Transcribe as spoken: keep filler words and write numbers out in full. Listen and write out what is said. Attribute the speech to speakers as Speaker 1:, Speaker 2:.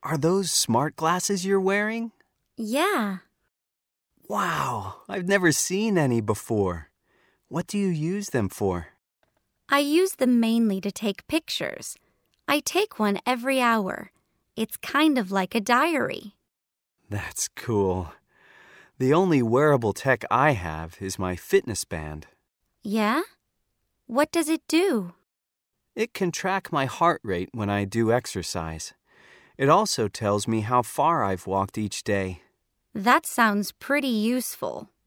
Speaker 1: Are those smart glasses you're wearing?
Speaker 2: Yeah.
Speaker 1: Wow, I've never seen any before. What do you use them for?
Speaker 2: I use them mainly to take pictures. I take one every hour. It's kind of like a diary.
Speaker 1: That's cool. The only wearable tech I have is my fitness band.
Speaker 2: Yeah? What does it do?
Speaker 1: It can track my heart rate when I do exercise. It also tells me how far I've walked each day.
Speaker 2: That sounds pretty useful.